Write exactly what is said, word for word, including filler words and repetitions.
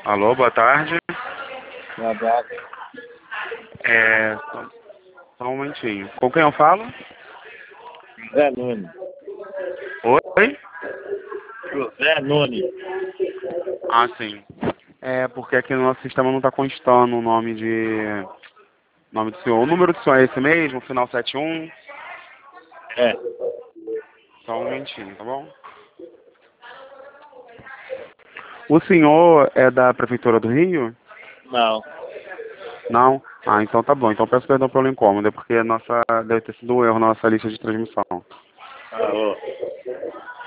Alô, boa tarde. Boa tarde. É, só, só um momentinho. Com quem eu falo? José Nunes. Oi? José Nunes. Ah, sim. É, porque aqui no nosso sistema não está constando o nome de... nome do senhor. O número do senhor é esse mesmo, final sete um? É. Só um momentinho, tá bom? O senhor é da Prefeitura do Rio? Não. Não? Ah, então tá bom. Então peço perdão pelo incômodo, é porque a nossa, deve ter sido um erro na nossa lista de transmissão. Alô.